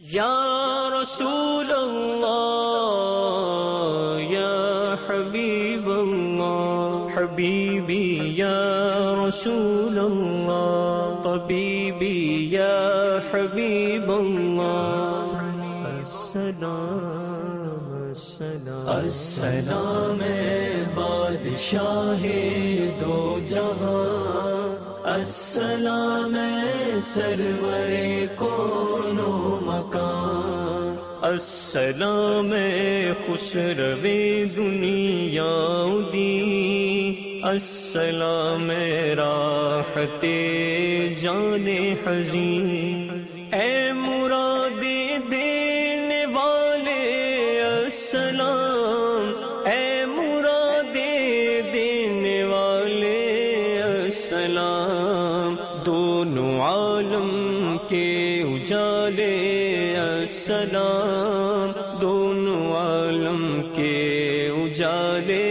یا رسول اللہ یا حبیب اللہ حبیبی یا رسول اللہ طبیبی یا حبیب اللہ السلام السلام السلام بادشاہ دو جہاں السلام سرور کون و مکان السلام خسرو دنیا دی السلام راحت جان حزین اے مراد دینے والے السلام اے مراد دینے والے السلام دونوں عالم کے اجالے السلام دونوں عالم کے اجالے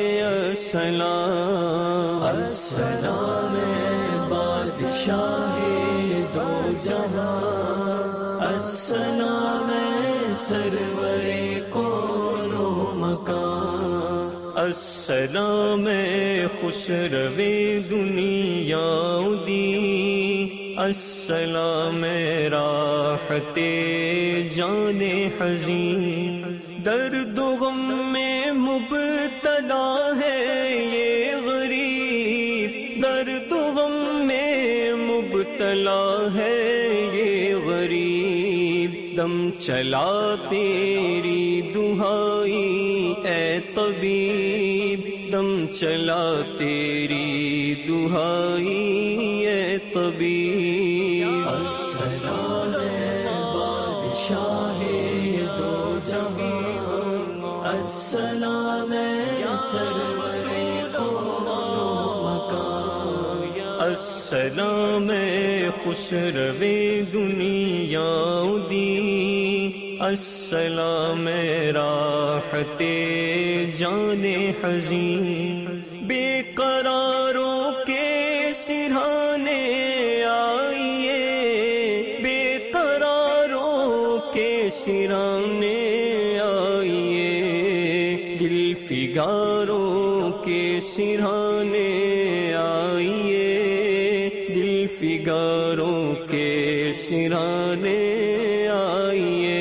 السلام السلام بادشاہ دو جہاں السلام سرور کون و مکان السلام خسرو دنیا دی السلام راحت جان حزین درد و غم میں مبتلا ہے یہ غریب درد و غم میں مبتلا ہے یہ غریب دم چلا تیری دہائی اے طبیب دم چلا تیری دہائی اے طبیب السلام بادشاہ دو جہاں السلام سرور کون و مکان السلام خسرو دنیا دی السلام راحت جان حزین بے قراروں کے سرہانے آئیے بے قراروں کے سرانے آئیے دل فگاروں کے سرانے آئیے دل فگاروں کے سرانے آئیے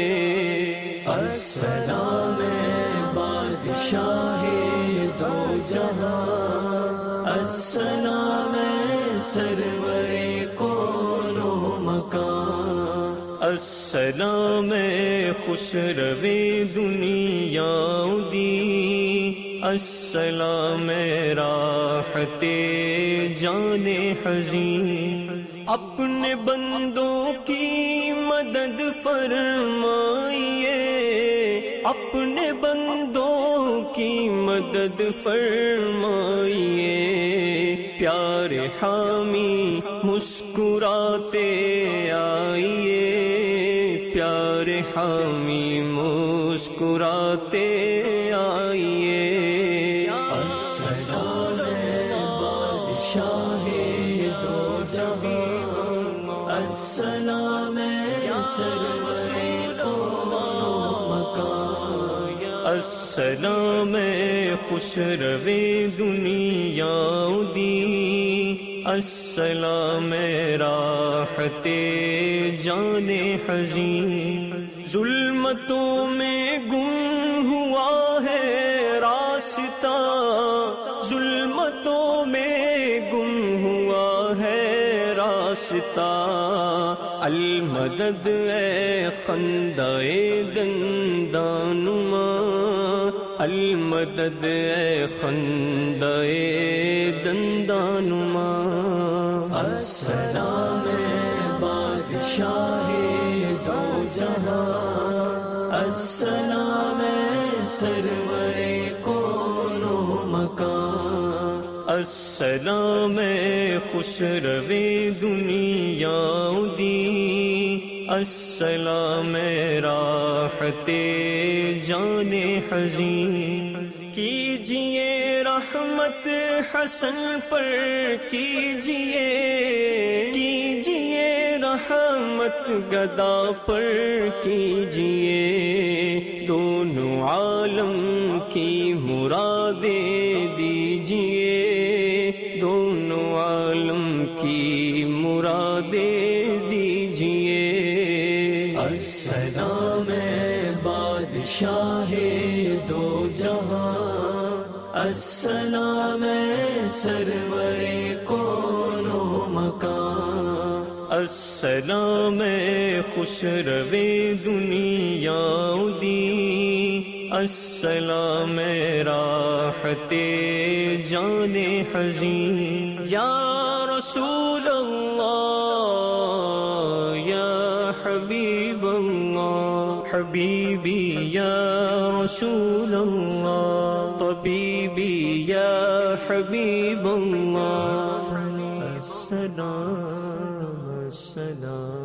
السلام بادشاہ دو جہاں السلام سرور کون و مکان السلام خسرو دنیا دی السلام راحت جان حزین اپنے بندوں کی مدد فرمائیے اپنے بندوں کی مدد فرمائیے پیارے حامی مسکراتے آئیے پیارے حامی مسکراتے آئیے السلام بادشاہ دو جہاں السلام سرور کون و مکان السلام خسرو دنیا دی السلام راحت جان حزین ظلمتوں میں گم ہوا ہے راستہ ظلمتوں میں گم ہوا ہے راستہ المدد اے خندہ دندانما المدد اے خندہ دندانما السلام بادشاہ دو جہاں السلام سرور کون و مکان السلام خسرو دنیا دی السلام راحت جان حزین کیجئے رحمت حسن پر کیجئے رحمت گدا پر کیجئے، دونوں عالم کی مرادیں دیجئے، دونوں عالم کی مرادیں دیجئے۔ السلام بادشاہ دو جہاں، السلام سرور کون و مکان، السلام خوش روے دنیا دی، السلام راحت جان حزین۔ یا رسول اللہ یا حبیب اللہ، حبیبی یا رسول اللہ، طبیبی یا حبیب اللہ، السلام السلام۔